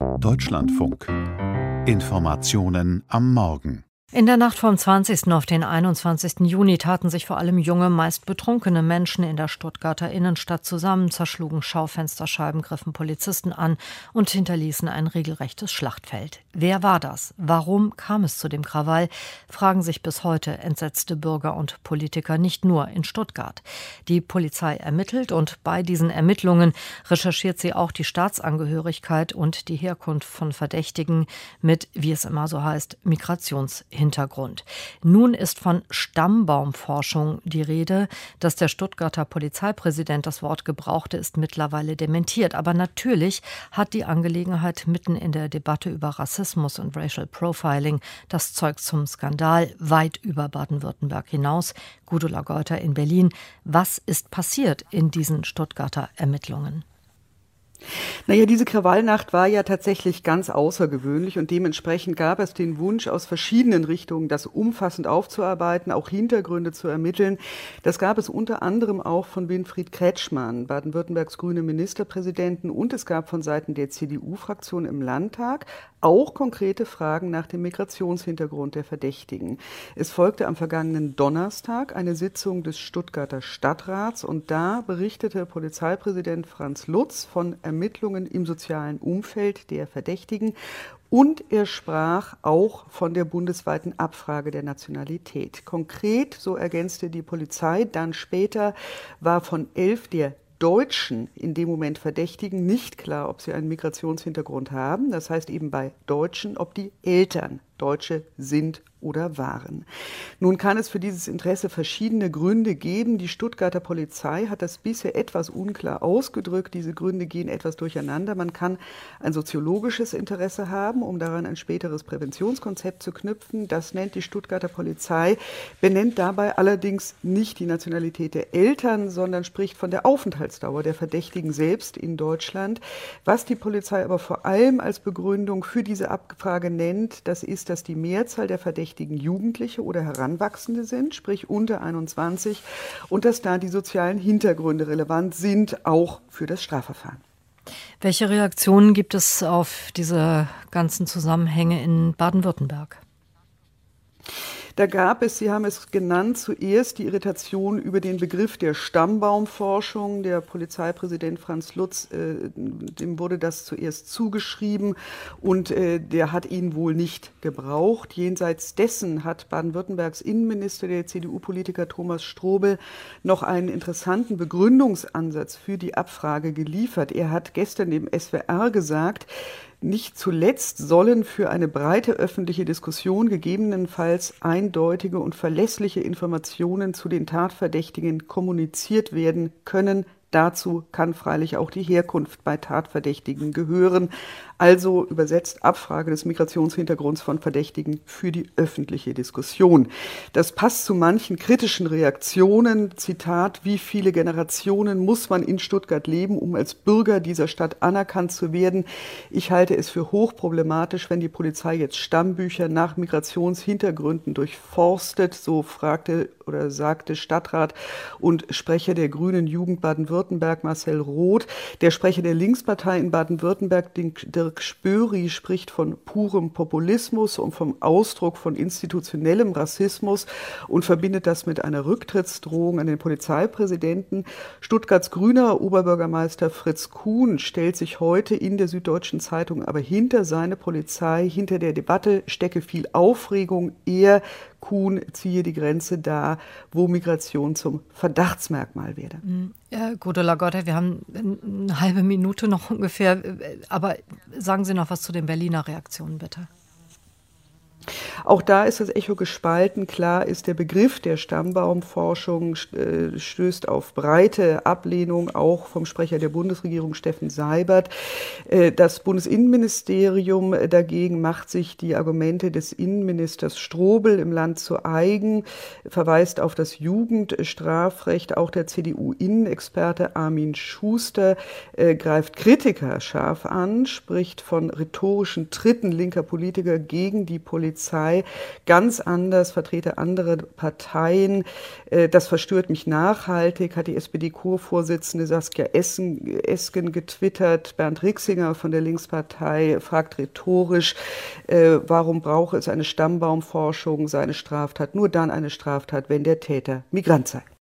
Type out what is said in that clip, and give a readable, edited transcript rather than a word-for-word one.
Deutschlandfunk. Informationen am Morgen. In der Nacht vom 20. auf den 21. Juni taten sich vor allem junge, meist betrunkene Menschen in der Stuttgarter Innenstadt zusammen, zerschlugen Schaufensterscheiben, griffen Polizisten an und hinterließen ein regelrechtes Schlachtfeld. Wer war das? Warum kam es zu dem Krawall? Fragen sich bis heute entsetzte Bürger und Politiker nicht nur in Stuttgart. Die Polizei ermittelt und bei diesen Ermittlungen recherchiert sie auch die Staatsangehörigkeit und die Herkunft von Verdächtigen mit, wie es immer so heißt, Migrationshintergrund. Nun ist von Stammbaumforschung die Rede. Dass der Stuttgarter Polizeipräsident das Wort gebrauchte, ist mittlerweile dementiert. Aber natürlich hat die Angelegenheit mitten in der Debatte über Rassismus und Racial Profiling das Zeug zum Skandal weit über Baden-Württemberg hinaus. Gudula Geuter in Berlin. Was ist passiert in diesen Stuttgarter Ermittlungen? Naja, diese Krawallnacht war ja tatsächlich ganz außergewöhnlich und dementsprechend gab es den Wunsch aus verschiedenen Richtungen, das umfassend aufzuarbeiten, auch Hintergründe zu ermitteln. Das gab es unter anderem auch von Winfried Kretschmann, Baden-Württembergs grüne Ministerpräsidenten, und es gab von Seiten der CDU-Fraktion im Landtag auch konkrete Fragen nach dem Migrationshintergrund der Verdächtigen. Es folgte am vergangenen Donnerstag eine Sitzung des Stuttgarter Stadtrats und da berichtete Polizeipräsident Franz Lutz von Ermittlungen im sozialen Umfeld der Verdächtigen und er sprach auch von der bundesweiten Abfrage der Nationalität. Konkret, so ergänzte die Polizei dann später, war von 11 der Deutschen in dem Moment Verdächtigen nicht klar, ob sie einen Migrationshintergrund haben. Das heißt eben bei Deutschen, ob die Eltern Deutsche sind oder waren. Nun kann es für dieses Interesse verschiedene Gründe geben. Die Stuttgarter Polizei hat das bisher etwas unklar ausgedrückt. Diese Gründe gehen etwas durcheinander. Man kann ein soziologisches Interesse haben, um daran ein späteres Präventionskonzept zu knüpfen. Das nennt die Stuttgarter Polizei, benennt dabei allerdings nicht die Nationalität der Eltern, sondern spricht von der Aufenthaltsdauer der Verdächtigen selbst in Deutschland. Was die Polizei aber vor allem als Begründung für diese Abfrage nennt, das ist, dass die Mehrzahl der Verdächtigen Jugendliche oder Heranwachsende sind, sprich unter 21, und dass da die sozialen Hintergründe relevant sind, auch für das Strafverfahren. Welche Reaktionen gibt es auf diese ganzen Zusammenhänge in Baden-Württemberg? Da gab es, Sie haben es genannt, zuerst die Irritation über den Begriff der Stammbaumforschung. Der Polizeipräsident Franz Lutz, dem wurde das zuerst zugeschrieben und der hat ihn wohl nicht gebraucht. Jenseits dessen hat Baden-Württembergs Innenminister, der CDU-Politiker Thomas Strobel, noch einen interessanten Begründungsansatz für die Abfrage geliefert. Er hat gestern dem SWR gesagt, nicht zuletzt sollen für eine breite öffentliche Diskussion gegebenenfalls eindeutige und verlässliche Informationen zu den Tatverdächtigen kommuniziert werden können. Dazu kann freilich auch die Herkunft bei Tatverdächtigen gehören. Also übersetzt Abfrage des Migrationshintergrunds von Verdächtigen für die öffentliche Diskussion. Das passt zu manchen kritischen Reaktionen. Zitat: Wie viele Generationen muss man in Stuttgart leben, um als Bürger dieser Stadt anerkannt zu werden? Ich halte es für hochproblematisch, wenn die Polizei jetzt Stammbücher nach Migrationshintergründen durchforstet, so fragte oder sagte Stadtrat und Sprecher der Grünen Jugend Baden-Württemberg Marcel Roth. Der Sprecher der Linkspartei in Baden-Württemberg, Dirk Spöri, spricht von purem Populismus und vom Ausdruck von institutionellem Rassismus und verbindet das mit einer Rücktrittsdrohung an den Polizeipräsidenten. Stuttgarts grüner Oberbürgermeister Fritz Kuhn stellt sich heute in der Süddeutschen Zeitung aber hinter seine Polizei. Hinter der Debatte stecke viel Aufregung. Kuhn ziehe die Grenze da, wo Migration zum Verdachtsmerkmal werde. Ja, Gudula Geuter, wir haben eine halbe Minute noch ungefähr, aber sagen Sie noch was zu den Berliner Reaktionen, bitte. Auch da ist das Echo gespalten. Klar ist, der Begriff der Stammbaumforschung stößt auf breite Ablehnung, auch vom Sprecher der Bundesregierung Steffen Seibert. Das Bundesinnenministerium dagegen macht sich die Argumente des Innenministers Strobel im Land zu eigen, verweist auf das Jugendstrafrecht. Auch der CDU-Innenexperte Armin Schuster greift Kritiker scharf an, spricht von rhetorischen Tritten linker Politiker gegen die Polizei Polizei ganz anders, vertrete andere Parteien. Das verstört mich nachhaltig, hat die SPD-Kurvorsitzende Saskia Esken getwittert. Bernd Rixinger von der Linkspartei fragt rhetorisch, warum brauche es eine Stammbaumforschung, seine Straftat, nur dann eine Straftat, wenn der Täter Migrant sei.